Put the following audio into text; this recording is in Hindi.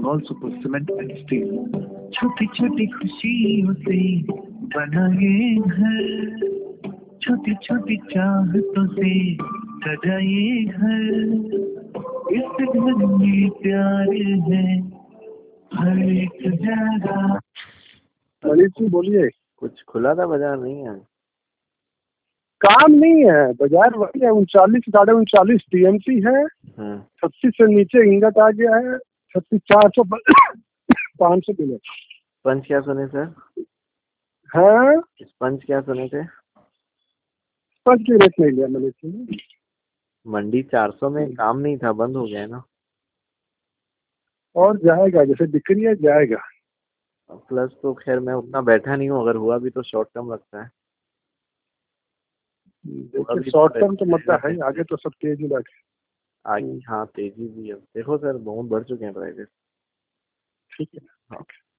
walls of cement and steel. छोटी छोटी खुशियों से बना ये घर, छोटी छोटी चाहतों से सजा ये घर। इस घर में प्यार है हर एक जगह। ललित जी बोलिए। कुछ खुला था बाजार नहीं है? काम नहीं है, बाजार वही है। 39 39.39 टीएमसी है। 36 से नीचे इंगत आ गया है। 36,400 500 किलो। पंच क्या सुने सर? हाँ, पंच क्या सुने थे? पंच की रेट नहीं लिया मैंने इसमें। मंडी 400 में काम नहीं था, बंद हो गया है ना। और जाएगा, जैसे बिक्री है जाएगा। प्लस तो खैर मैं उतना बैठा नहीं हूँ, अगर हुआ भी तो शॉर्ट टर्म लगता है। देखिए शॉर्ट टर्म तो मतलब है, आगे तो सब तेजी लगे आगे। हाँ तेजी भी है, देखो सर बहुत बढ़ चुके हैं प्राइसेस। ठीक है। हाँ।